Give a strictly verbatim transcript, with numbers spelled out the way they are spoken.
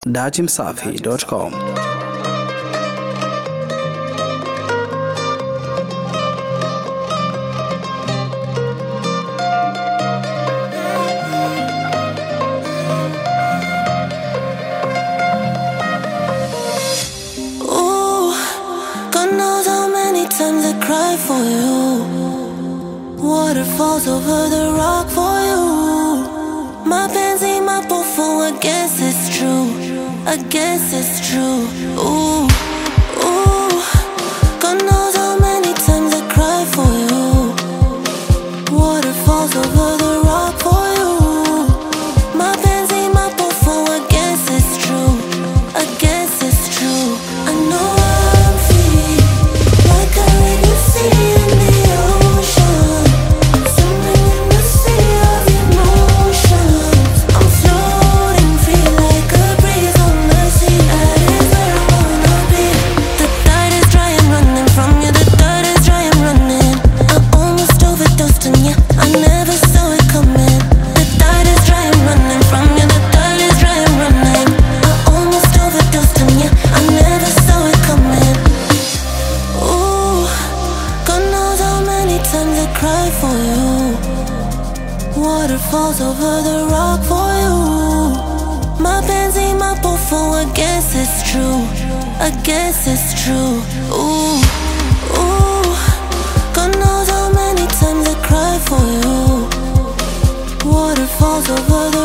dachimsafi dot com. Times I cry for you, waterfalls over the rock for you. My pansy, my buffalo, I guess it's true, I guess it's true. Ooh, ooh, God knows how many times I cry for you, waterfalls over the rock for you. My pansy, my buffalo, I guess it's true, I guess it's true. I know cry for you, waterfalls over the rock for you. My pansy, my buffalo, I guess it's true, I guess it's true. Ooh, ooh, God knows how many times I cry for you, waterfalls over the